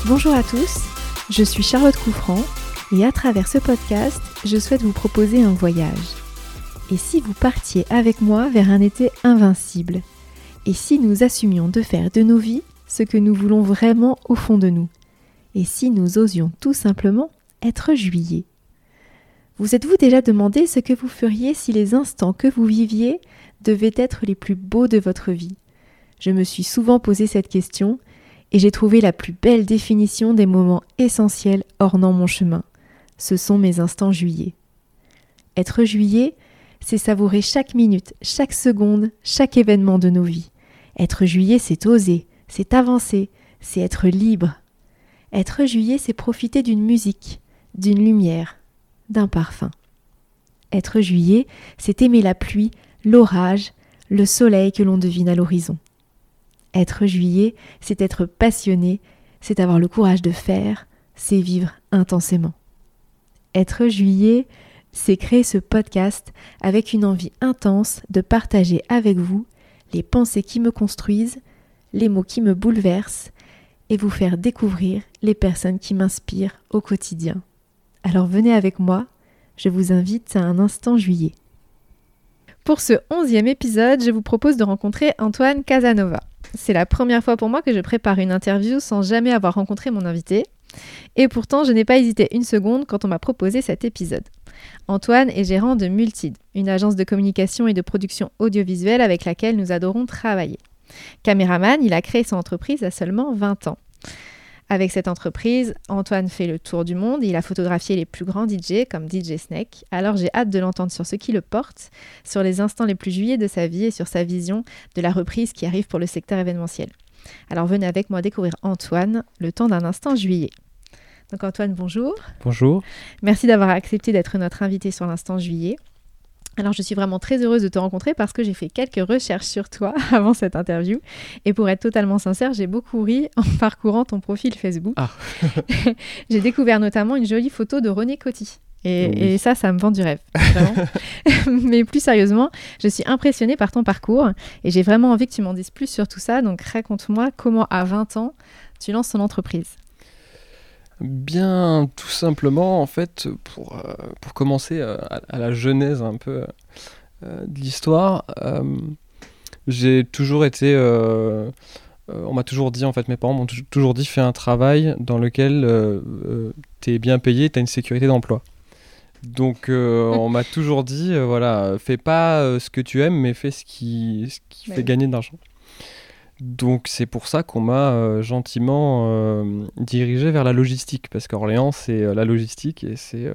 Bonjour à tous, je suis Charlotte Couffrand et à travers ce podcast, je souhaite vous proposer un voyage. Et si vous partiez avec moi vers un été invincible? Et si nous assumions de faire de nos vies ce que nous voulons vraiment au fond de nous? Et si nous osions tout simplement être juillet? Vous êtes-vous déjà demandé ce que vous feriez si les instants que vous viviez devaient être les plus beaux de votre vie? Je me suis souvent posé cette question et j'ai trouvé la plus belle définition des moments essentiels ornant mon chemin. Ce sont mes instants juillet. Être juillet, c'est savourer chaque minute, chaque seconde, chaque événement de nos vies. Être juillet, c'est oser, c'est avancer, c'est être libre. Être juillet, c'est profiter d'une musique, d'une lumière, d'un parfum. Être juillet, c'est aimer la pluie, l'orage, le soleil que l'on devine à l'horizon. Être juillet, c'est être passionné, c'est avoir le courage de faire, c'est vivre intensément. Être juillet, c'est créer ce podcast avec une envie intense de partager avec vous les pensées qui me construisent, les mots qui me bouleversent et vous faire découvrir les personnes qui m'inspirent au quotidien. Alors venez avec moi, je vous invite à un instant juillet. Pour ce 11e épisode, je vous propose de rencontrer Antoine Casanova. C'est la première fois pour moi que je prépare une interview sans jamais avoir rencontré mon invité. Et pourtant, je n'ai pas hésité une seconde quand on m'a proposé cet épisode. Antoine est gérant de Multid, une agence de communication et de production audiovisuelle avec laquelle nous adorons travailler. Caméraman, il a créé son entreprise à seulement 20 ans. Avec cette entreprise, Antoine fait le tour du monde et il a photographié les plus grands DJ comme DJ Snake. Alors j'ai hâte de l'entendre sur ce qui le porte, sur les instants les plus juillets de sa vie et sur sa vision de la reprise qui arrive pour le secteur événementiel. Alors venez avec moi découvrir Antoine, le temps d'un instant juillet. Donc Antoine, bonjour. Bonjour. Merci d'avoir accepté d'être notre invité sur l'instant juillet. Alors je suis vraiment très heureuse de te rencontrer parce que j'ai fait quelques recherches sur toi avant cette interview et pour être totalement sincère, j'ai beaucoup ri en parcourant ton profil Facebook. Ah. J'ai découvert notamment une jolie photo de René Coty et ça me vend du rêve, vraiment. Mais plus sérieusement, je suis impressionnée par ton parcours et j'ai vraiment envie que tu m'en dises plus sur tout ça, donc raconte-moi comment à 20 ans tu lances ton entreprise. Bien, tout simplement, en fait, pour commencer à la genèse un peu de l'histoire, j'ai toujours été... on m'a toujours dit, en fait, mes parents m'ont toujours dit, fais un travail dans lequel t'es bien payé, t'as une sécurité d'emploi. Donc, on m'a toujours dit, voilà, fais pas ce que tu aimes, mais fais ce qui fait gagner de l'argent. Donc c'est pour ça qu'on m'a gentiment dirigé vers la logistique, parce qu'Orléans c'est la logistique et c'est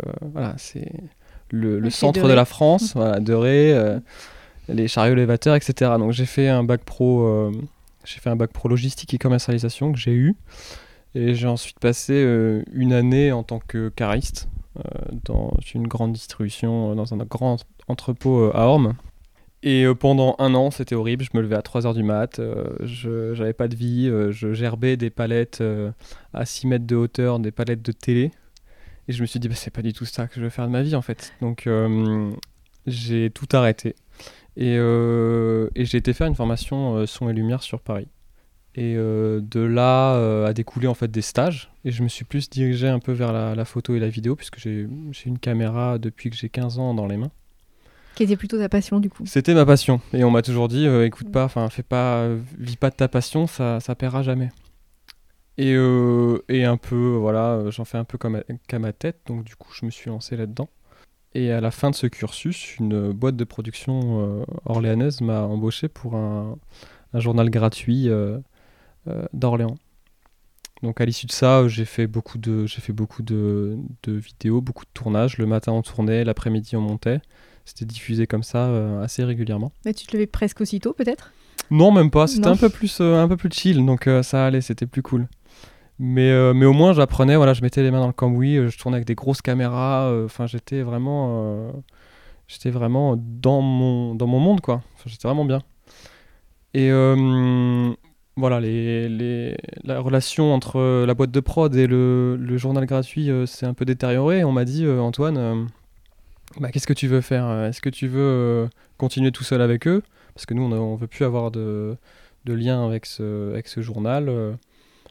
le centre de la France, voilà, de Ré, les chariots élévateurs, etc. Donc j'ai fait un bac pro logistique et commercialisation que j'ai eu, et j'ai ensuite passé une année en tant que cariste dans une grande distribution, dans un grand entrepôt à Ormes. Et pendant un an, c'était horrible. Je me levais à 3h du mat, j'avais pas de vie, je gerbais des palettes à 6 mètres de hauteur, des palettes de télé. Et je me suis dit, c'est pas du tout ça que je veux faire de ma vie en fait. Donc j'ai tout arrêté. Et j'ai été faire une formation son et lumière sur Paris. Et de là a découlé en fait des stages. Et je me suis plus dirigé un peu vers la photo et la vidéo, puisque j'ai une caméra depuis que j'ai 15 ans dans les mains. Qui était plutôt ta passion du coup. C'était ma passion et on m'a toujours dit écoute pas, vis pas de ta passion, ça paiera jamais. Et un peu voilà, j'en fais un peu qu'à ma tête, donc du coup je me suis lancé là-dedans. Et à la fin de ce cursus, une boîte de production orléanaise m'a embauché pour un journal gratuit d'Orléans. Donc à l'issue de ça, j'ai fait beaucoup de vidéos, beaucoup de tournages. Le matin on tournait, l'après-midi on montait. C'était diffusé comme ça assez régulièrement. Mais tu te levais presque aussitôt peut-être ? Non, même pas. C'était un peu plus chill, donc ça allait, c'était plus cool. Mais au moins j'apprenais, voilà, je mettais les mains dans le cambouis, je tournais avec des grosses caméras. J'étais vraiment dans mon monde, quoi. J'étais vraiment bien. Et voilà, la relation entre la boîte de prod et le journal gratuit s'est un peu détériorée. On m'a dit, Antoine, qu'est-ce que tu veux faire ? Est-ce que tu veux continuer tout seul avec eux ? Parce que nous, on veut plus avoir de lien avec ce journal.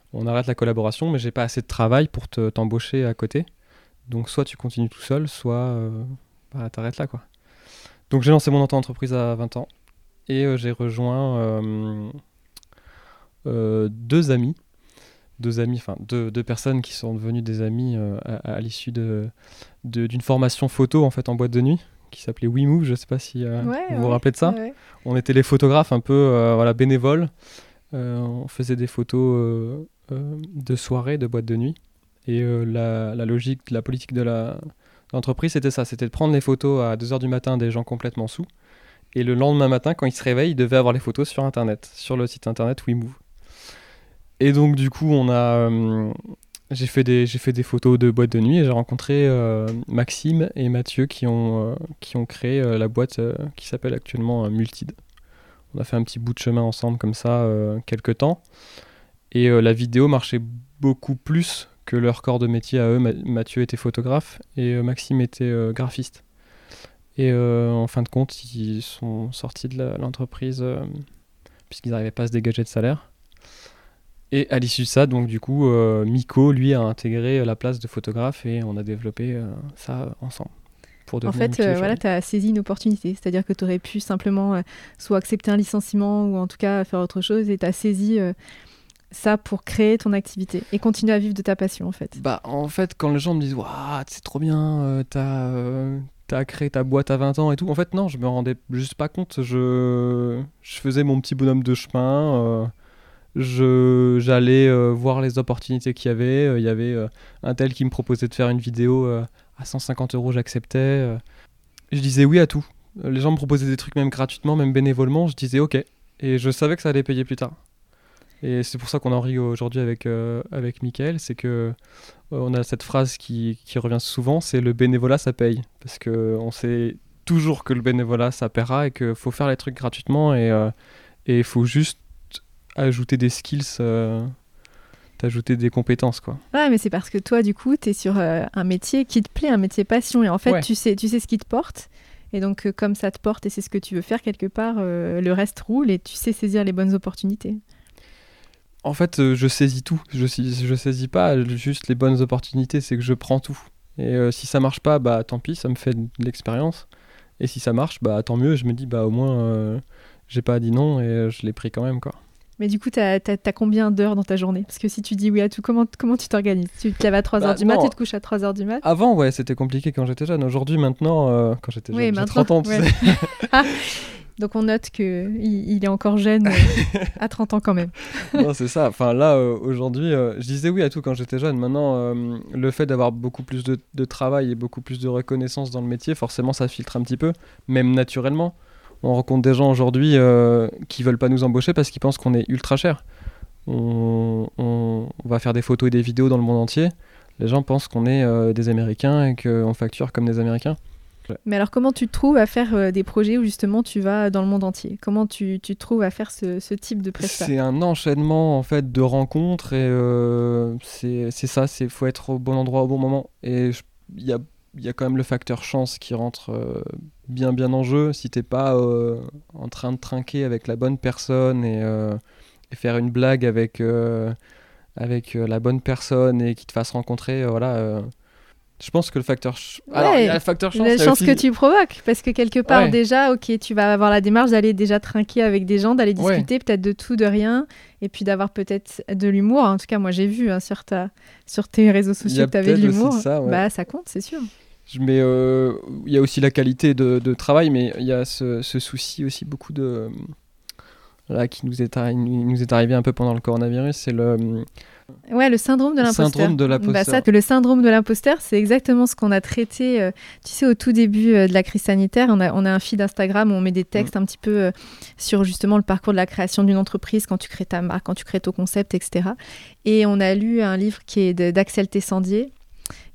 on arrête la collaboration, mais j'ai pas assez de travail pour t'embaucher à côté. Donc soit tu continues tout seul, soit t'arrêtes là, quoi. Donc j'ai lancé mon auto-entreprise à 20 ans et j'ai rejoint deux amis, enfin deux personnes qui sont devenues des amis à l'issue d'une formation photo en fait en boîte de nuit qui s'appelait WeMove. Je sais pas si vous vous rappelez de ça. Ouais. On était les photographes un peu bénévoles. On faisait des photos de soirée, de boîte de nuit. Et la logique, la politique de l'entreprise, c'était ça. C'était de prendre les photos à 2h du matin des gens complètement sous. Et le lendemain matin, quand ils se réveillent, ils devaient avoir les photos sur Internet, sur le site Internet WeMove. Et donc, du coup, j'ai fait des photos de boîte de nuit et j'ai rencontré Maxime et Mathieu qui ont créé la boîte qui s'appelle actuellement Multid. On a fait un petit bout de chemin ensemble comme ça quelques temps. Et la vidéo marchait beaucoup plus que leur corps de métier à eux. Mathieu était photographe et Maxime était graphiste. Et en fin de compte, ils sont sortis de l'entreprise puisqu'ils n'arrivaient pas à se dégager de salaire. Et à l'issue de ça, donc du coup, Miko, lui, a intégré la place de photographe et on a développé ça ensemble. En fait, tu as saisi une opportunité. C'est-à-dire que tu aurais pu simplement soit accepter un licenciement ou en tout cas faire autre chose et tu as saisi ça pour créer ton activité et continuer à vivre de ta passion, en fait. En fait, quand les gens me disent « Waouh, c'est trop bien, t'as créé ta boîte à 20 ans et tout », en fait, non, je me rendais juste pas compte. Je faisais mon petit bonhomme de chemin. J'allais voir les opportunités qu'il y avait. Il y avait un tel qui me proposait de faire une vidéo à 150 €, j'acceptais. Je disais oui à tout. Les gens me proposaient des trucs même gratuitement, même bénévolement. Je disais ok. Et je savais que ça allait payer plus tard. Et c'est pour ça qu'on en rit aujourd'hui avec Mickaël. C'est que on a cette phrase qui revient souvent, c'est le bénévolat ça paye. Parce qu'on sait toujours que le bénévolat ça paiera et qu'il faut faire les trucs gratuitement et il faut juste ajouter des skills, t'ajouter des compétences, quoi. Ouais, mais c'est parce que toi, du coup, t'es sur un métier qui te plaît, un métier passion. Et en fait, tu sais ce qui te porte. Et donc, comme ça te porte et c'est ce que tu veux faire quelque part, le reste roule et tu sais saisir les bonnes opportunités. En fait, je saisis tout. Je saisis pas juste les bonnes opportunités, c'est que je prends tout. Et si ça marche pas, tant pis, ça me fait de l'expérience. Et si ça marche, tant mieux. Je me dis, au moins, j'ai pas dit non et je l'ai pris quand même, quoi. Mais du coup, t'as combien d'heures dans ta journée ? Parce que si tu dis oui à tout, comment tu t'organises ? Tu te lèves à 3h du mat, tu te couches à 3h du mat ? Avant, ouais, c'était compliqué quand j'étais jeune. Aujourd'hui, maintenant, quand j'étais jeune, j'ai 30 ans, tu sais. Donc on note qu'il est encore jeune à 30 ans quand même. Non, c'est ça. Enfin, là, aujourd'hui, je disais oui à tout quand j'étais jeune. Maintenant, le fait d'avoir beaucoup plus de travail et beaucoup plus de reconnaissance dans le métier, forcément, ça filtre un petit peu, même naturellement. On rencontre des gens aujourd'hui qui veulent pas nous embaucher parce qu'ils pensent qu'on est ultra cher. On va faire des photos et des vidéos dans le monde entier. Les gens pensent qu'on est des Américains et qu'on facture comme des Américains. Mais alors, comment tu te trouves à faire des projets où justement tu vas dans le monde entier ? Comment tu te trouves à faire ce type de prestation ? C'est un enchaînement en fait de rencontres et c'est ça. Faut être au bon endroit au bon moment. Et il y a quand même le facteur chance qui rentre bien en jeu. Si t'es pas en train de trinquer avec la bonne personne et faire une blague avec la bonne personne et qui te fasse rencontrer, je pense que le facteur alors il y a le facteur chance, la chance aussi... que tu provoques, parce que quelque part déjà, ok, tu vas avoir la démarche d'aller déjà trinquer avec des gens, d'aller discuter peut-être de tout, de rien, et puis d'avoir peut-être de l'humour. En tout cas, moi j'ai vu sur tes réseaux sociaux que tu avais de l'humour. Ça compte, c'est sûr. Mais il y a aussi la qualité de travail, mais il y a ce souci aussi beaucoup de qui nous est arrivé un peu pendant le coronavirus, c'est le syndrome de l'imposteur. Le syndrome de l'imposteur, c'est exactement ce qu'on a traité. Tu sais, au tout début de la crise sanitaire, on a un feed Instagram où on met des textes un petit peu sur justement le parcours de la création d'une entreprise, quand tu crées ta marque, quand tu crées ton concept, etc. Et on a lu un livre qui est d'Axel Tessandier,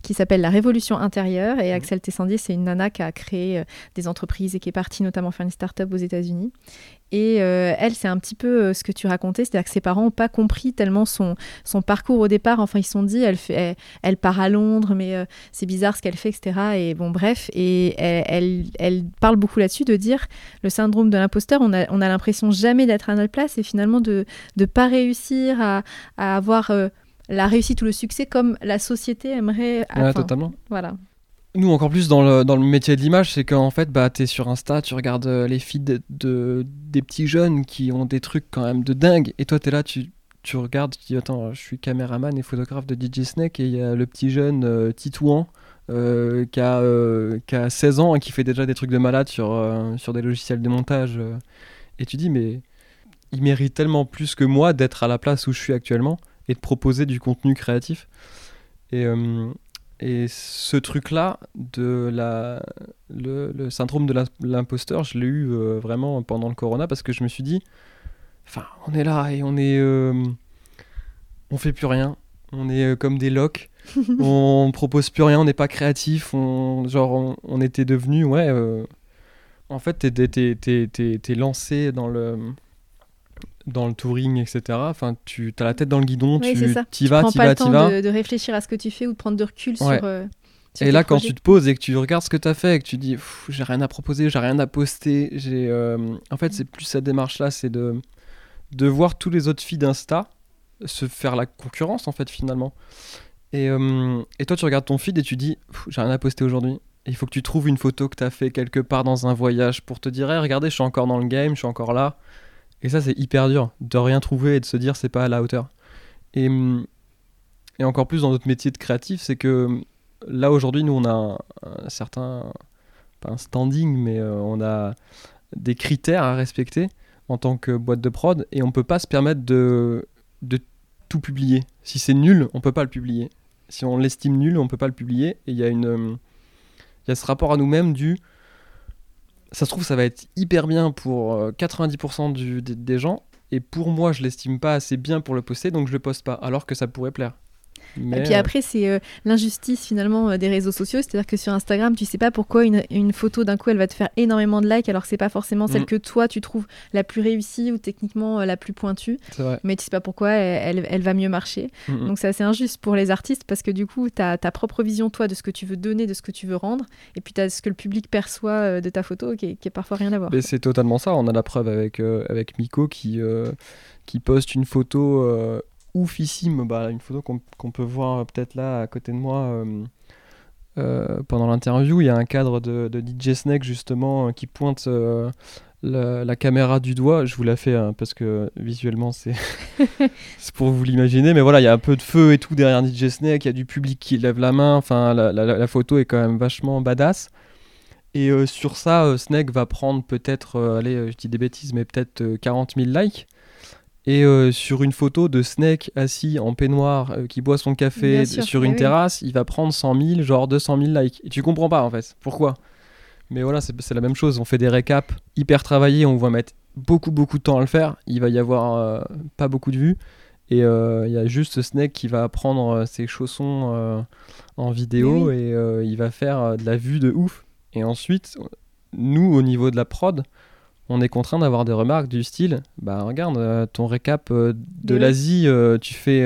qui s'appelle La Révolution intérieure. Et Axel Tessandier, c'est une nana qui a créé des entreprises et qui est partie notamment faire une start-up aux États-Unis. Et elle, c'est un petit peu ce que tu racontais, c'est-à-dire que ses parents n'ont pas compris tellement son parcours au départ. Enfin, ils se sont dit, elle part à Londres, mais c'est bizarre ce qu'elle fait, etc. Et bon, bref. Et elle parle beaucoup là-dessus de dire le syndrome de l'imposteur, on a l'impression jamais d'être à notre place et finalement de ne pas réussir à avoir la réussite ou le succès comme la société aimerait. Ouais, totalement. Voilà. Nous, encore plus dans le métier de l'image, c'est qu'en fait, t'es sur Insta, tu regardes les feeds des petits jeunes qui ont des trucs quand même de dingue. Et toi, t'es là, tu regardes, tu dis, attends, je suis caméraman et photographe de DJ Snake et il y a le petit jeune Titouan qui a 16 ans et qui fait déjà des trucs de malade sur des logiciels de montage. Et tu dis, mais il mérite tellement plus que moi d'être à la place où je suis actuellement et de proposer du contenu créatif. Et ce truc-là, le syndrome de l'imposteur, je l'ai eu vraiment pendant le corona parce que je me suis dit, enfin, on est là et on fait plus rien. On est comme des locs. On propose plus rien, on n'est pas créatif. On était devenu, en fait, t'es lancé dans le touring, etc. Enfin, tu as la tête dans le guidon, oui, tu y vas. Tu prends pas le temps de réfléchir à ce que tu fais ou de prendre de recul sur et là, quand tu te poses et que tu regardes ce que tu as fait et que tu dis j'ai rien à proposer, j'ai rien à poster, en fait, c'est plus cette démarche-là, c'est de voir tous les autres filles d'Insta se faire la concurrence, en fait, finalement. Et toi, tu regardes ton feed et tu dis j'ai rien à poster aujourd'hui. Il faut que tu trouves une photo que tu as fait quelque part dans un voyage pour te dire hey, regardez, je suis encore dans le game, je suis encore là. Et ça, c'est hyper dur de rien trouver et de se dire c'est pas à la hauteur. Et encore plus dans notre métier de créatif, c'est que là aujourd'hui, nous on a un certain, pas un standing, mais on a des critères à respecter en tant que boîte de prod et on peut pas se permettre de tout publier. Si c'est nul, on peut pas le publier. Si on l'estime nul, on peut pas le publier. Et il y a ce rapport à nous-mêmes du ça se trouve, ça va être hyper bien pour 90% des gens, et pour moi, je l'estime pas assez bien pour le poster, donc je le poste pas, alors que ça pourrait plaire. Mais et puis après, c'est l'injustice finalement des réseaux sociaux, c'est-à-dire que sur Instagram, tu sais pas pourquoi une photo d'un coup, elle va te faire énormément de likes, alors que c'est pas forcément celle que toi, tu trouves la plus réussie ou techniquement la plus pointue, mais tu sais pas pourquoi elle va mieux marcher. Donc c'est assez injuste pour les artistes, parce que du coup, tu as ta propre vision, toi, de ce que tu veux donner, de ce que tu veux rendre, et puis tu as ce que le public perçoit de ta photo, qui est parfois rien à voir. Mais c'est totalement ça, on a la preuve avec Miko qui poste une photo... oufissime, une photo qu'on peut voir peut-être là à côté de moi pendant l'interview. Il y a un cadre de DJ Snake justement qui pointe la caméra du doigt. Je vous la fais parce que visuellement c'est c'est pour vous l'imaginer, mais voilà, il y a un peu de feu et tout derrière DJ Snake, il y a du public qui lève la main, enfin la photo est quand même vachement badass. Et sur ça, Snake va prendre peut-être, je dis des bêtises, mais peut-être 40 000 likes. Et sur une photo de Snake assis en peignoir qui boit son café sur une terrasse, il va prendre 100 000, genre 200 000 likes. Et tu comprends pas en fait. Pourquoi ? Mais voilà, c'est la même chose. On fait des récaps hyper travaillés, on va mettre beaucoup de temps à le faire. Il va y avoir pas beaucoup de vues. Et il y a juste Snake qui va prendre ses chaussons en vidéo et il va faire de la vue de ouf. Et ensuite, nous, au niveau de la prod, on est contraint d'avoir des remarques du style regarde ton récap de l'Asie, tu fais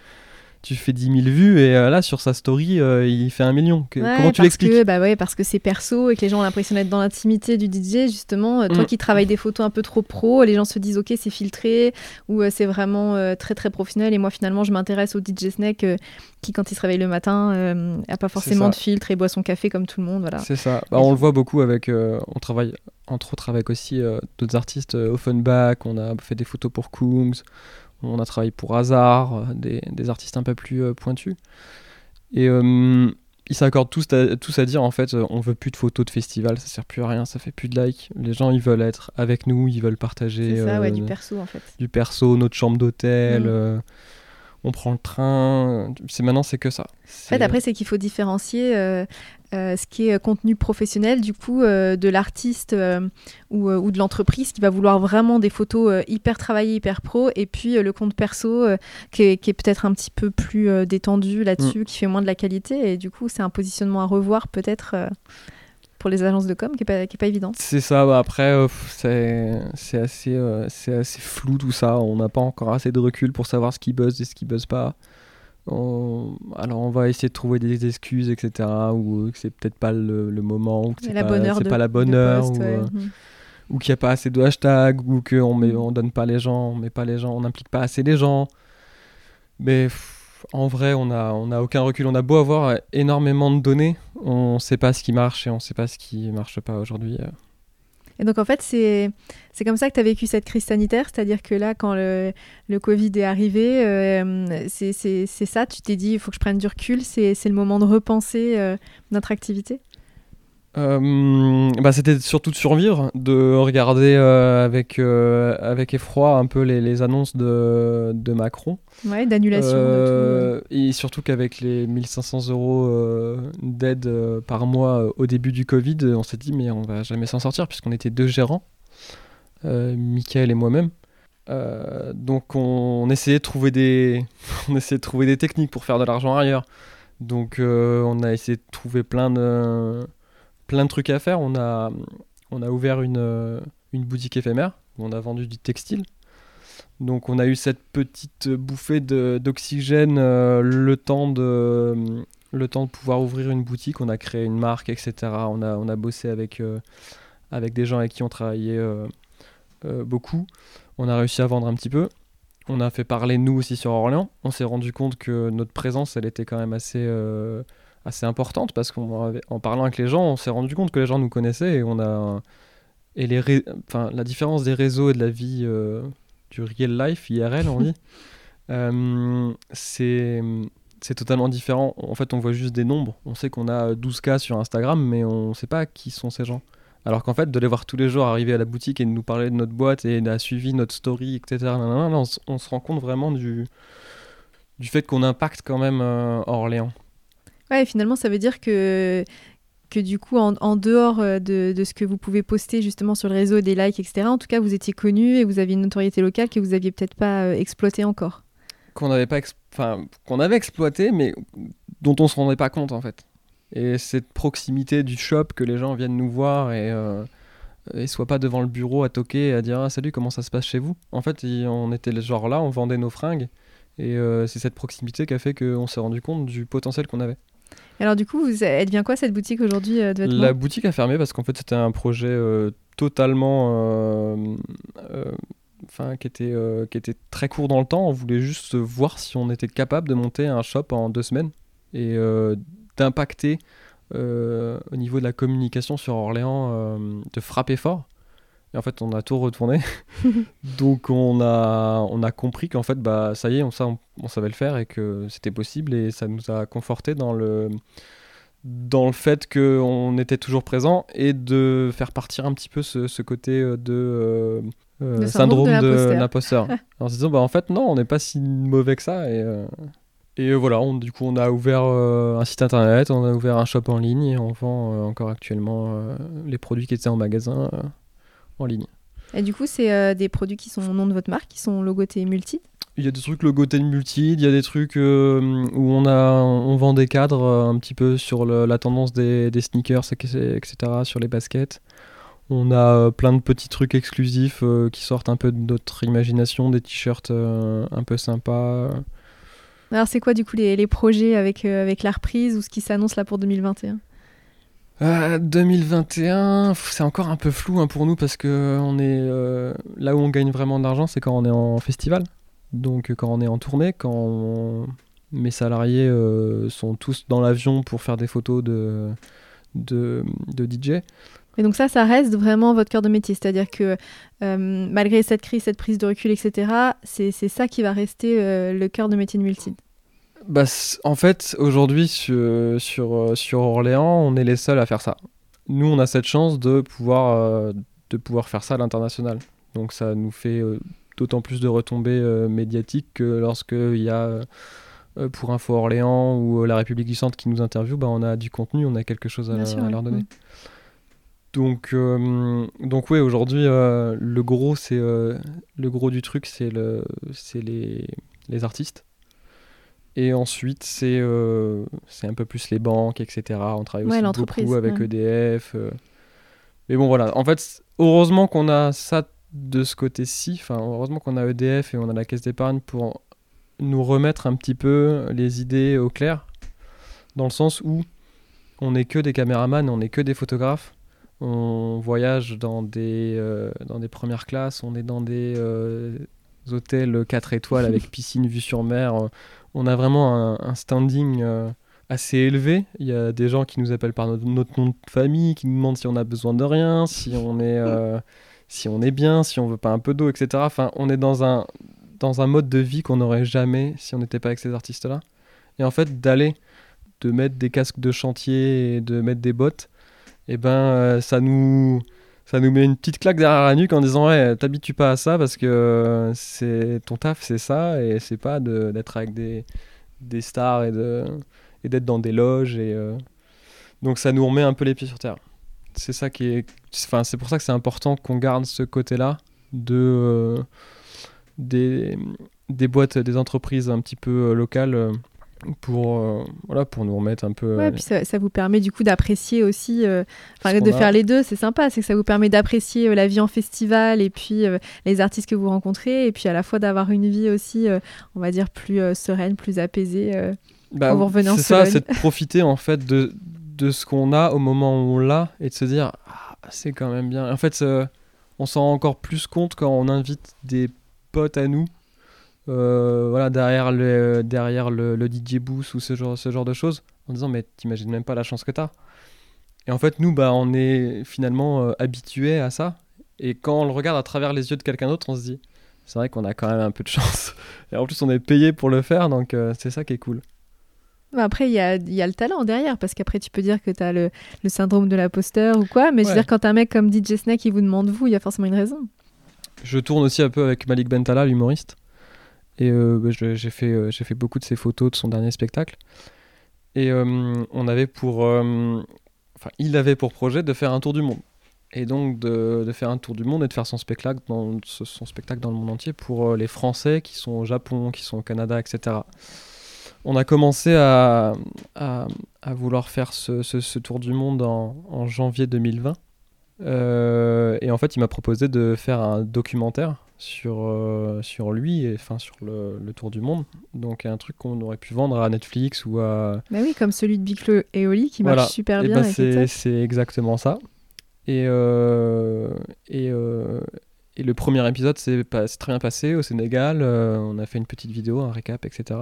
10 000 vues et là sur sa story il fait 1 million. Comment tu l'expliques ? Parce que c'est perso et que les gens ont l'impression d'être dans l'intimité du DJ justement. Toi qui travailles des photos un peu trop pro, les gens se disent ok c'est filtré ou c'est vraiment très très professionnel, et moi finalement je m'intéresse au DJ Snake qui quand il se réveille le matin a pas forcément de filtre et boit son café comme tout le monde. Voilà. C'est ça. On le voit beaucoup avec on travaille entre autres avec aussi d'autres artistes, Offenbach, on a fait des photos pour Coombs, on a travaillé pour Hazard, des artistes un peu plus pointus. Et ils s'accordent tous à dire en fait on veut plus de photos de festival, ça sert plus à rien, ça fait plus de likes. Les gens ils veulent être avec nous, ils veulent partager c'est ça, du perso en fait. Du perso, notre chambre d'hôtel. on prend le train. Maintenant, c'est que ça. En fait, après, c'est qu'il faut différencier ce qui est contenu professionnel, du coup, de l'artiste ou de l'entreprise qui va vouloir vraiment des photos hyper travaillées, hyper pro, et puis le compte perso qui est peut-être un petit peu plus détendu là-dessus, qui fait moins de la qualité, et du coup, c'est un positionnement à revoir peut-être pour les agences de com qui est pas évident. C'est ça, après, c'est assez flou tout ça. On n'a pas encore assez de recul pour savoir ce qui buzz et ce qui buzz pas. Alors on va essayer de trouver des excuses, etc. Ou que c'est peut-être pas le moment, ou que c'est pas la bonne heure, ou qu'il n'y a pas assez de hashtags, ou on donne pas les gens, on met pas les gens, on n'implique pas assez les gens. Mais en vrai, on a aucun recul. On a beau avoir énormément de données, on sait pas ce qui marche et on sait pas ce qui marche pas aujourd'hui. Et donc en fait, c'est comme ça que tu as vécu cette crise sanitaire, c'est-à-dire que là, quand le Covid est arrivé, c'est ça, tu t'es dit, il faut que je prenne du recul, c'est le moment de repenser notre activité? C'était surtout de survivre, de regarder avec effroi un peu les annonces de Macron. Ouais, d'annulation de tout. Et surtout qu'avec les 1500 € d'aide par mois au début du Covid, on s'est dit mais on va jamais s'en sortir puisqu'on était 2 gérants, Mickaël et moi-même. Donc on essayait de trouver des techniques pour faire de l'argent ailleurs. Donc on a essayé de trouver plein de trucs à faire. On a ouvert une boutique éphémère où on a vendu du textile. Donc on a eu cette petite bouffée d'oxygène, le temps de pouvoir ouvrir une boutique. On a créé une marque, etc. On a bossé avec des gens avec qui on travaillait beaucoup. On a réussi à vendre un petit peu. On a fait parler nous aussi sur Orléans. On s'est rendu compte que notre présence, elle était quand même assez importante parce qu'en parlant avec les gens, on s'est rendu compte que les gens nous connaissaient et la différence des réseaux et de la vie du real life, IRL, on dit, c'est totalement différent. En fait, on voit juste des nombres. On sait qu'on a 12K sur Instagram, mais on ne sait pas qui sont ces gens. Alors qu'en fait, de les voir tous les jours arriver à la boutique et de nous parler de notre boîte et d'avoir suivi notre story, etc., on se rend compte vraiment du fait qu'on impacte quand même Orléans. Ouais, et finalement, ça veut dire que du coup, en dehors de ce que vous pouvez poster justement sur le réseau, des likes, etc., en tout cas, vous étiez connu et vous aviez une notoriété locale que vous aviez peut-être pas exploité encore. Qu'on avait exploité, mais dont on se rendait pas compte, en fait. Et cette proximité du shop, que les gens viennent nous voir et soient pas devant le bureau à toquer et à dire « Ah, salut, comment ça se passe chez vous ?» En fait, on était genre là, on vendait nos fringues. Et c'est cette proximité qui a fait qu'on s'est rendu compte du potentiel qu'on avait. Alors du coup, elle devient quoi cette boutique aujourd'hui de vêtements ? La boutique a fermé parce qu'en fait c'était un projet totalement qui était très court dans le temps. On voulait juste voir si on était capable de monter un shop en 2 semaines et d'impacter au niveau de la communication sur Orléans, de frapper fort. Et en fait, on a tout retourné. Donc, on a compris qu'en fait, ça y est, on savait le faire et que c'était possible. Et ça nous a conforté dans le fait qu'on était toujours présent et de faire partir un petit peu ce côté de syndrome de l'imposteur. En se disant, en fait, non, on n'est pas si mauvais que ça. Et voilà, du coup, on a ouvert un site internet, on a ouvert un shop en ligne et on vend encore actuellement les produits qui étaient en magasin. En ligne. Et du coup, c'est des produits qui sont au nom de votre marque, qui sont logotés Multid ? Il y a des trucs logotés Multid, il y a des trucs où on vend des cadres un petit peu sur la tendance des sneakers, etc., sur les baskets. On a plein de petits trucs exclusifs qui sortent un peu de notre imagination, des t-shirts un peu sympas. Alors, c'est quoi du coup les projets avec la reprise ou ce qui s'annonce là pour 2021 ? 2021, c'est encore un peu flou pour nous parce que on est là où on gagne vraiment de l'argent, c'est quand on est en festival. Donc quand on est en tournée, mes salariés sont tous dans l'avion pour faire des photos de DJ. Et donc ça reste vraiment votre cœur de métier, c'est-à-dire que malgré cette crise, cette prise de recul, etc., c'est ça qui va rester le cœur de métier de Multid. En fait, aujourd'hui, sur Orléans, on est les seuls à faire ça. Nous, on a cette chance de pouvoir faire ça à l'international. Donc, ça nous fait d'autant plus de retombées médiatiques que lorsqu'il y a pour Info Orléans ou La République du Centre qui nous interviewe, bah, on a du contenu, on a quelque chose à leur donner. Donc oui, aujourd'hui, le gros du truc, c'est les artistes. Et ensuite, c'est un peu plus les banques, etc. On travaille aussi beaucoup avec EDF. Mais bon, voilà. En fait, heureusement qu'on a ça de ce côté-ci. Enfin, heureusement qu'on a EDF et on a la caisse d'épargne pour nous remettre un petit peu les idées au clair. Dans le sens où on n'est que des caméramans, on n'est que des photographes. On voyage dans des premières classes, on est dans des hôtels 4 étoiles avec piscine vue sur mer. On a vraiment un standing assez élevé. Il y a des gens qui nous appellent par notre nom de famille, qui nous demandent si on a besoin de rien, si on est bien, si on veut pas un peu d'eau, etc. Enfin, on est dans un mode de vie qu'on n'aurait jamais si on n'était pas avec ces artistes-là. Et en fait, de mettre des casques de chantier et de mettre des bottes, et ça nous met une petite claque derrière la nuque en disant ouais, t'habitues pas à ça parce que c'est ton taf, c'est ça, et c'est pas d'être avec des stars et d'être dans des loges, et donc ça nous remet un peu les pieds sur terre. C'est ça c'est pour ça que c'est important qu'on garde ce côté-là des boîtes, des entreprises un petit peu locales, pour nous remettre un peu. Ouais, puis ça vous permet du coup d'apprécier aussi, de faire les deux, c'est sympa, c'est que ça vous permet d'apprécier la vie en festival et puis les artistes que vous rencontrez, et puis à la fois d'avoir une vie aussi, on va dire, plus sereine, plus apaisée quand vous revenez en Sologne. C'est ça, c'est de profiter en fait de ce qu'on a au moment où on l'a, et de se dire c'est quand même bien. En fait, on s'en rend encore plus compte quand on invite des potes à nous. Derrière le DJ booth ou ce genre de choses, en disant mais t'imagines même pas la chance que t'as. Et en fait nous on est finalement habitués à ça, et quand on le regarde à travers les yeux de quelqu'un d'autre, on se dit c'est vrai qu'on a quand même un peu de chance, et en plus on est payé pour le faire, donc c'est ça qui est cool. Après il y a le talent derrière, parce qu'après tu peux dire que t'as le syndrome de l'imposteur ou quoi, mais je veux dire, quand un mec comme DJ Snake qui vous demande il y a forcément une raison. Je tourne aussi un peu avec Malik Bentala, l'humoriste. Et j'ai fait beaucoup de ses photos de son dernier spectacle. Et il avait pour projet de faire un tour du monde. Et donc de faire un tour du monde et de faire son spectacle dans le monde entier pour les Français qui sont au Japon, qui sont au Canada, etc. On a commencé à vouloir faire ce tour du monde en janvier 2020. Et en fait, il m'a proposé de faire un documentaire sur lui, et sur le tour du monde, donc un truc qu'on aurait pu vendre à Netflix ou à... Bah oui, comme celui de Biclo et Oli qui marche super bien. C'est exactement ça. Et le premier épisode c'est très bien passé au Sénégal. On a fait une petite vidéo, un récap, etc.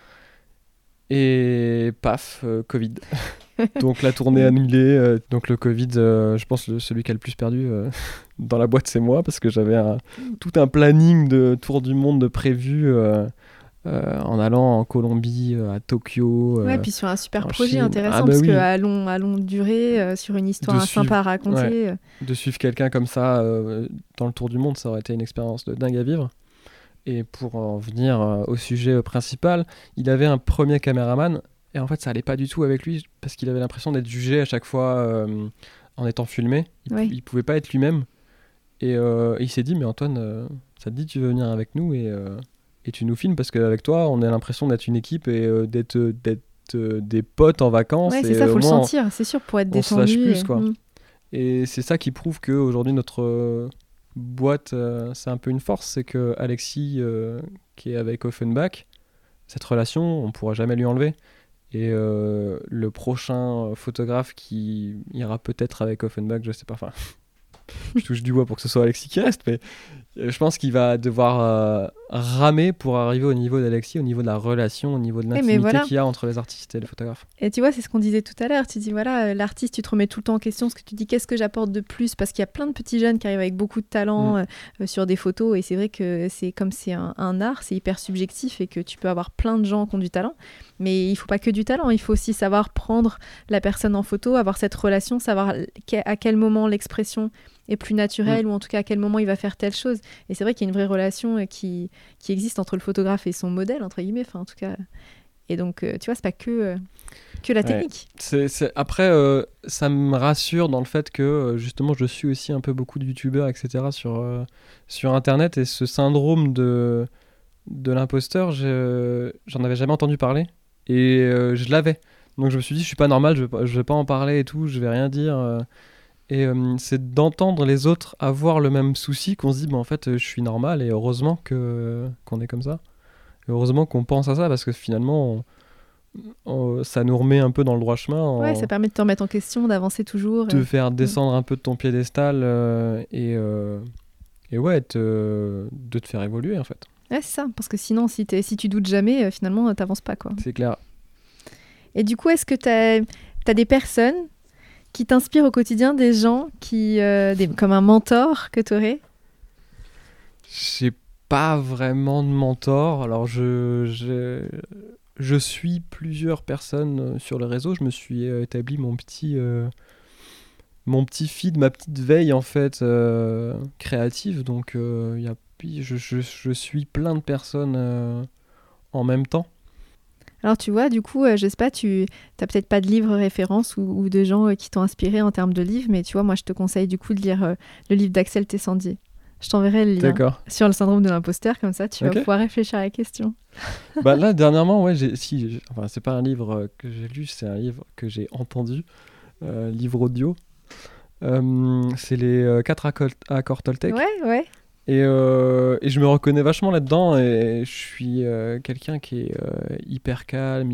Et paf, Covid. Donc la tournée annulée. Donc le Covid, je pense celui qui a le plus perdu dans la boîte, c'est moi, parce que j'avais tout un planning de tour du monde de prévu en allant en Colombie, à Tokyo. Ouais, puis sur un super projet Chine. intéressant, parce que à longue durée, sur une histoire sympa à raconter. Ouais, de suivre quelqu'un comme ça dans le tour du monde, ça aurait été une expérience de dingue à vivre. Et pour en venir au sujet principal, il avait un premier caméraman, et en fait ça allait pas du tout avec lui, parce qu'il avait l'impression d'être jugé à chaque fois en étant filmé. Il pouvait pas être lui-même, et il s'est dit mais Antoine, ça te dit tu veux venir avec nous et tu nous filmes, parce qu'avec toi on a l'impression d'être une équipe et d'être des potes en vacances. Ouais, c'est ça, faut le sentir, c'est sûr, pour être détendu. On se lâche plus, quoi. Et c'est ça qui prouve qu'aujourd'hui notre boîte, c'est un peu une force, c'est que Alexis, qui est avec Offenbach, cette relation on pourra jamais lui enlever, et le prochain photographe qui ira peut-être avec Offenbach, je sais pas, enfin je touche du bois pour que ce soit Alexis qui reste, mais je pense qu'il va devoir ramer pour arriver au niveau d'Alexis, au niveau de la relation, au niveau de l'intimité qu'il y a entre les artistes et les photographes. Et tu vois, c'est ce qu'on disait tout à l'heure, tu dis voilà, l'artiste, tu te remets tout le temps en question, ce que tu dis, qu'est-ce que j'apporte de plus, parce qu'il y a plein de petits jeunes qui arrivent avec beaucoup de talent sur des photos, et c'est vrai que c'est comme c'est un art, c'est hyper subjectif, et que tu peux avoir plein de gens qui ont du talent, mais il faut pas que du talent, il faut aussi savoir prendre la personne en photo, avoir cette relation, savoir à quel moment l'expression est plus naturel, ou en tout cas à quel moment il va faire telle chose. Et c'est vrai qu'il y a une vraie relation qui existe entre le photographe et son modèle, entre guillemets, enfin en tout cas. Et donc, tu vois, c'est pas que la technique. Après, ça me rassure dans le fait que, justement, je suis aussi un peu beaucoup de youtubeurs, etc. sur Internet, et ce syndrome de l'imposteur, j'en avais jamais entendu parler, et je l'avais. Donc je me suis dit, je suis pas normal, je vais pas en parler et tout, je vais rien dire. Et c'est d'entendre les autres avoir le même souci qu'on se dit, en fait, je suis normal, et heureusement qu'on est comme ça. Et heureusement qu'on pense à ça, parce que finalement, ça nous remet un peu dans le droit chemin. Ouais, ça permet de te remettre en question, d'avancer toujours. De faire descendre un peu de ton piédestal, et ouais, de te faire évoluer, en fait. Ouais, c'est ça, parce que sinon, si tu doutes jamais, finalement, t'avances pas, quoi. C'est clair. Et du coup, est-ce que t'as des personnes qui t'inspirent au quotidien, des gens comme un mentor que t'aurais? J'ai pas vraiment de mentor. Alors, je suis plusieurs personnes sur le réseau. Je me suis établi mon petit feed, ma petite veille, en fait, créative. Donc, je suis plein de personnes en même temps. Alors tu vois, du coup, je sais pas, t'as peut-être pas de livre référence ou de gens qui t'ont inspiré en termes de livres, mais tu vois, moi je te conseille du coup de lire le livre d'Axel Tessandier. Je t'enverrai le lien sur le syndrome de l'imposteur, comme ça tu vas pouvoir réfléchir à la question. Bah là, dernièrement, ouais, enfin, c'est pas un livre que j'ai lu, c'est un livre que j'ai entendu, livre audio. C'est les 4 accords Toltec. Ouais. Et je me reconnais vachement là-dedans, et je suis quelqu'un qui est hyper calme,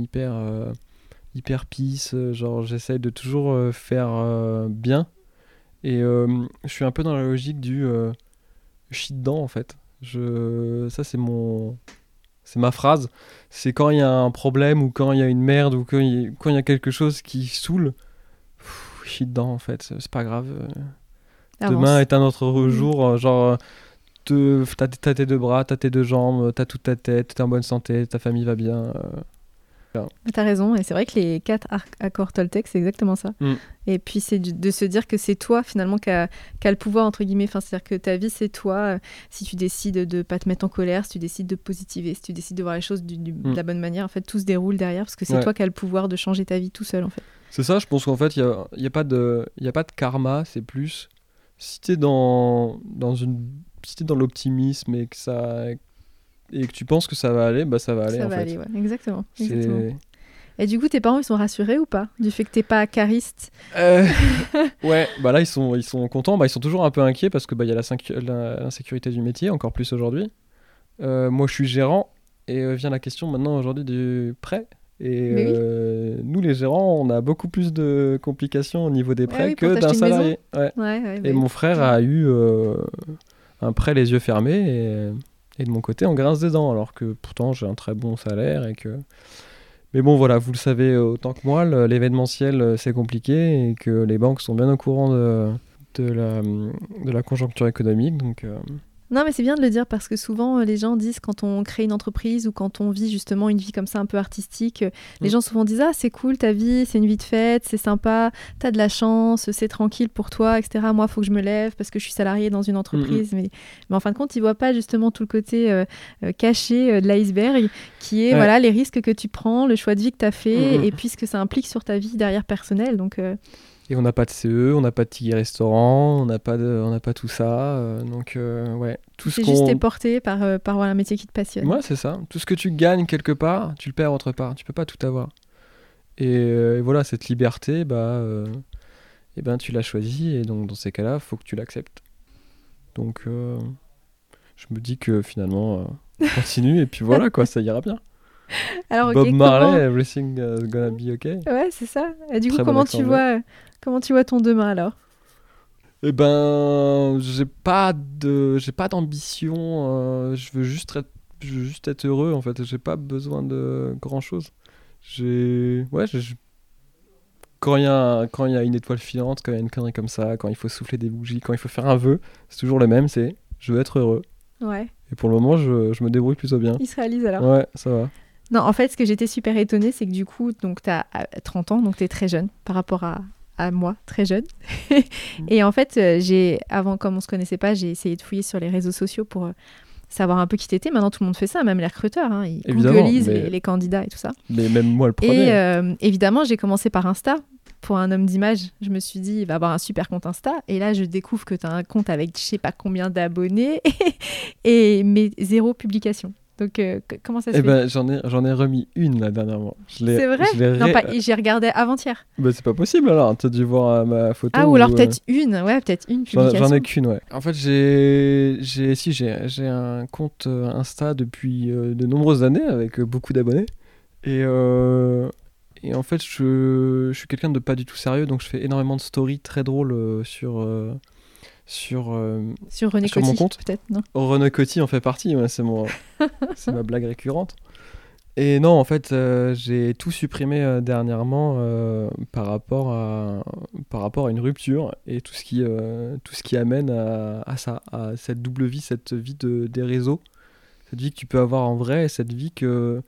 hyper peace, genre j'essaye de toujours faire bien, et je suis un peu dans la logique du je suis dedans, en fait. Ça c'est ma phrase, c'est quand il y a un problème, ou quand il y a une merde, ou quand il y a quelque chose qui saoule, je suis dedans, en fait, c'est pas grave. Demain est un autre jour, genre... T'as tes 2 bras, t'as tes 2 jambes, t'as toute ta tête, t'es en bonne santé, ta famille va bien. T'as raison, et c'est vrai que les 4 accords Toltec, c'est exactement ça. Et puis c'est de se dire que c'est toi finalement qui a le pouvoir, entre guillemets, enfin, c'est-à-dire que ta vie c'est toi, si tu décides de pas te mettre en colère, si tu décides de positiver, si tu décides de voir les choses de la bonne manière, en fait tout se déroule derrière, parce que c'est toi qui as le pouvoir de changer ta vie tout seul, en fait. C'est ça, je pense qu'en fait il y a pas de karma, c'est plus si t'es dans l'optimisme, et que tu penses que ça va aller, bah ça va aller, en fait. Ça va aller, ouais, exactement. Et du coup, tes parents, ils sont rassurés ou pas du fait que t'es pas cariste? Ouais, bah là ils sont contents, bah ils sont toujours un peu inquiets, parce que bah il y a l'insécurité du métier, encore plus aujourd'hui. Moi je suis gérant, et vient la question maintenant aujourd'hui du prêt. Et nous les gérants, on a beaucoup plus de complications au niveau des prêts que d'un salarié. Et mon frère a eu un prêt les yeux fermés, et de mon côté on grince des dents, alors que pourtant j'ai un très bon salaire, mais bon voilà, vous le savez autant que moi, l'événementiel c'est compliqué, et que les banques sont bien au courant de la conjoncture économique, donc Non, mais c'est bien de le dire, parce que souvent les gens disent, quand on crée une entreprise ou quand on vit justement une vie comme ça un peu artistique, les gens souvent disent « Ah, c'est cool ta vie, c'est une vie de fête, c'est sympa, t'as de la chance, c'est tranquille pour toi, etc. Moi, il faut que je me lève parce que je suis salarié dans une entreprise. » Mais en fin de compte, ils ne voient pas justement tout le côté caché de l'iceberg, qui est voilà, les risques que tu prends, le choix de vie que tu as fait, et puis ce que ça implique sur ta vie derrière personnelle. Donc... Et on n'a pas de CE, on n'a pas de ticket restaurant, on n'a pas tout ça. Donc, ouais. C'est juste t'es porté par un métier qui te passionne. Ouais, c'est ça. Tout ce que tu gagnes quelque part, tu le perds autre part. Tu peux pas tout avoir. Et voilà, cette liberté, tu l'as choisie. Et donc, dans ces cas-là, il faut que tu l'acceptes. Donc, je me dis que finalement, continue. Et puis voilà, quoi, ça ira bien. Alors, Bob Marley, everything gonna be okay. Ouais, c'est ça. Et du coup, comment tu vois ton demain, alors? Eh ben, j'ai pas d'ambition. Je veux juste être heureux, en fait. J'ai pas besoin de grand chose. Quand il y a une étoile filante, quand il y a une connerie comme ça, quand il faut souffler des bougies, quand il faut faire un vœu, c'est toujours le même. C'est je veux être heureux. Ouais. Et pour le moment, je me débrouille plutôt bien. Il se réalise alors. Ouais, ça va. Non, en fait, ce que j'étais super étonnée, c'est que du coup, donc t'as 30 ans, donc t'es très jeune par rapport à à moi, très jeune. Et en fait, avant, comme on se connaissait pas, j'ai essayé de fouiller sur les réseaux sociaux pour savoir un peu qui t'étais. Maintenant, tout le monde fait ça, même les recruteurs. Hein, ils googlisent les candidats et tout ça. Mais même moi, le premier. Et évidemment, j'ai commencé par Insta. Pour un homme d'image, je me suis dit, il va avoir un super compte Insta. Et là, je découvre que tu as un compte avec je sais pas combien d'abonnés mais 0 publication. Donc, comment ça se fait? J'en ai remis une là dernièrement. C'est vrai? Non, j'ai regardé avant-hier. C'est pas possible alors, t'as dû voir ma photo. Ah, ou alors peut-être une publication. J'en ai qu'une, ouais. En fait, j'ai un compte Insta depuis de nombreuses années avec beaucoup d'abonnés. Et en fait, je suis quelqu'un de pas du tout sérieux, donc je fais énormément de stories très drôles sur René Coty, mon compte. Peut-être, non? René Coty en fait partie, ouais, c'est ma blague récurrente. Et non, en fait, j'ai tout supprimé dernièrement par rapport à une rupture et tout ce qui amène à ça, à cette double vie, cette vie des réseaux, cette vie que tu peux avoir en vrai et cette vie que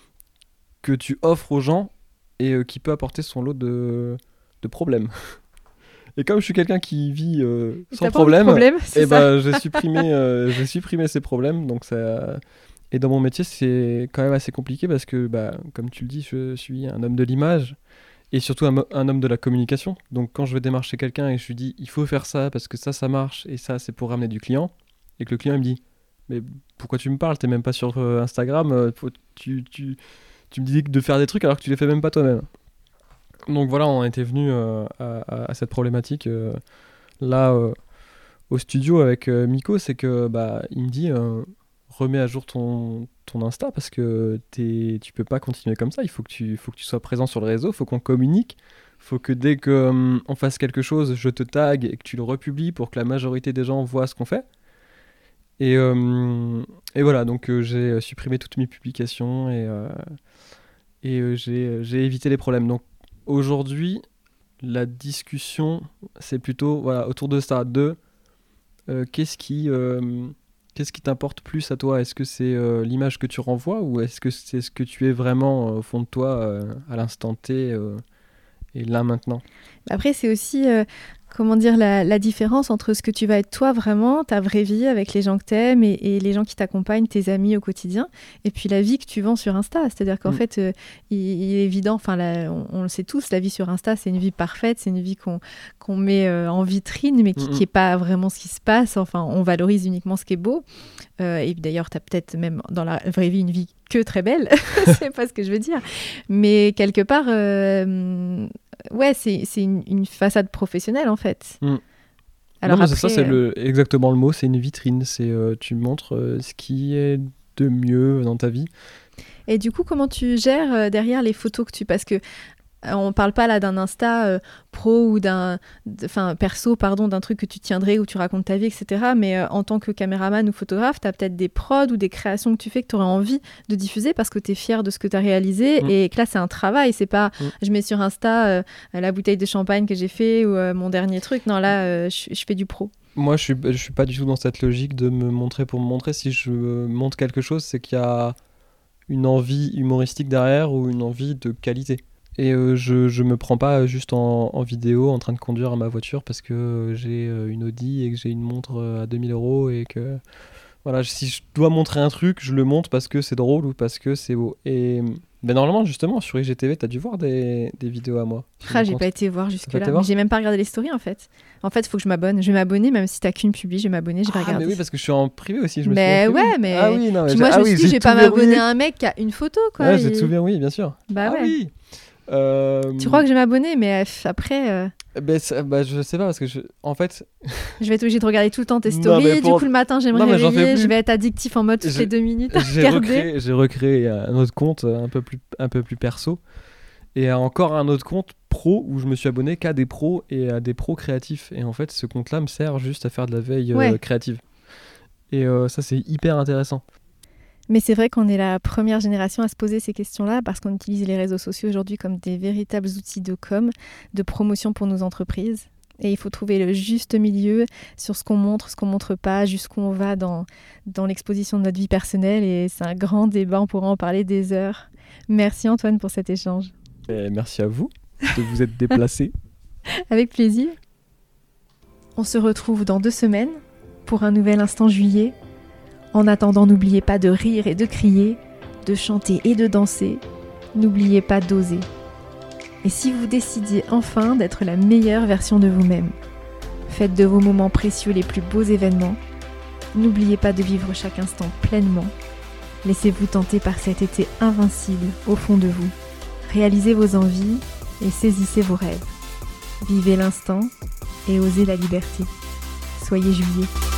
tu offres aux gens et qui peut apporter son lot de problèmes. Et comme je suis quelqu'un qui vit sans problème, j'ai supprimé ces problèmes. Donc et dans mon métier, c'est quand même assez compliqué parce que, comme tu le dis, je suis un homme de l'image et surtout un homme de la communication. Donc quand je vais démarcher quelqu'un et je lui dis il faut faire ça parce que ça marche et ça c'est pour ramener du client, et que le client il me dit mais pourquoi tu me parles, t'es même pas sur Instagram, tu me dis de faire des trucs alors que tu les fais même pas toi-même. Donc voilà, on était venu à cette problématique là au studio avec Miko, c'est que il me dit remets à jour ton Insta parce que tu peux pas continuer comme ça, il faut que tu sois présent sur le réseau, il faut qu'on communique, il faut que dès que on fasse quelque chose, je te tag et que tu le republies pour que la majorité des gens voient ce qu'on fait. Et voilà, donc j'ai supprimé toutes mes publications et j'ai évité les problèmes. Donc aujourd'hui, la discussion, c'est plutôt autour de ça. Qu'est-ce qui t'importe plus à toi? Est-ce que c'est l'image que tu renvoies ou est-ce que c'est ce que tu es vraiment au fond de toi à l'instant T et là maintenant? Après, c'est aussi la différence entre ce que tu vas être toi vraiment, ta vraie vie avec les gens que t'aimes et les gens qui t'accompagnent, tes amis au quotidien, et puis la vie que tu vends sur Insta. C'est-à-dire qu'en fait, il est évident, on le sait tous, la vie sur Insta, c'est une vie parfaite, c'est une vie qu'on met en vitrine, mais qui n'est pas vraiment ce qui se passe. Enfin, on valorise uniquement ce qui est beau. Et d'ailleurs, tu as peut-être même dans la vraie vie une vie que très belle, c'est pas ce que je veux dire. Mais quelque part, c'est une façade professionnelle en fait. Alors non, mais après, c'est exactement le mot, c'est une vitrine. C'est tu montres ce qui est de mieux dans ta vie. Et du coup, comment tu gères derrière les photos que tu... Parce que on parle pas là d'un Insta pro ou perso, d'un truc que tu tiendrais où tu racontes ta vie, etc. Mais en tant que caméraman ou photographe, tu as peut-être des prods ou des créations que tu fais que tu aurais envie de diffuser parce que tu es fier de ce que tu as réalisé et que là, c'est un travail. C'est pas je mets sur Insta la bouteille de champagne que j'ai fait ou mon dernier truc. Non, là, je fais du pro. Moi, je suis pas du tout dans cette logique de me montrer pour me montrer. Si je montre quelque chose, c'est qu'il y a une envie humoristique derrière ou une envie de qualité. Et je me prends pas juste en vidéo en train de conduire à ma voiture parce que j'ai une Audi et que j'ai une montre à 2000 € et que voilà, si je dois montrer un truc, je le montre parce que c'est drôle ou parce que c'est beau. Et normalement, justement, sur IGTV, t'as dû voir des vidéos à moi. J'ai pas été voir jusque-là. Mais j'ai même pas regardé les stories en fait. En fait, il faut que je m'abonne. Je vais m'abonner, même si t'as qu'une publi, je vais m'abonner, je vais regarder. Mais oui, parce que je suis en privé aussi. Mais ouais, mais. Ah oui, non, mais moi, je me suis dit, je vais pas m'abonner à un mec qui a une photo, quoi. Ouais, j'ai tout verrouillé, bien sûr. Bah ouais. Oui. Tu crois que je vais m'abonner, mais après... je sais pas, parce que en fait... je vais être obligée de regarder tout le temps tes stories, du coup le matin je vais me réveiller, je vais être addictif en mode toutes les 2 minutes à regarder. J'ai recréé un autre compte un peu plus perso, et encore un autre compte pro où je me suis abonné qu'à des pros et à des pros créatifs. Et en fait, ce compte-là me sert juste à faire de la veille créative. Et ça, c'est hyper intéressant. Mais c'est vrai qu'on est la première génération à se poser ces questions-là parce qu'on utilise les réseaux sociaux aujourd'hui comme des véritables outils de com, de promotion pour nos entreprises. Et il faut trouver le juste milieu sur ce qu'on montre pas, jusqu'où on va dans l'exposition de notre vie personnelle. Et c'est un grand débat, on pourra en parler des heures. Merci Antoine pour cet échange. Et merci à vous de vous être déplacé. Avec plaisir. On se retrouve dans 2 semaines pour un nouvel instant juillet. En attendant, n'oubliez pas de rire et de crier, de chanter et de danser. N'oubliez pas d'oser. Et si vous décidiez enfin d'être la meilleure version de vous-même, faites de vos moments précieux les plus beaux événements. N'oubliez pas de vivre chaque instant pleinement. Laissez-vous tenter par cet été invincible au fond de vous. Réalisez vos envies et saisissez vos rêves. Vivez l'instant et osez la liberté. Soyez juillet.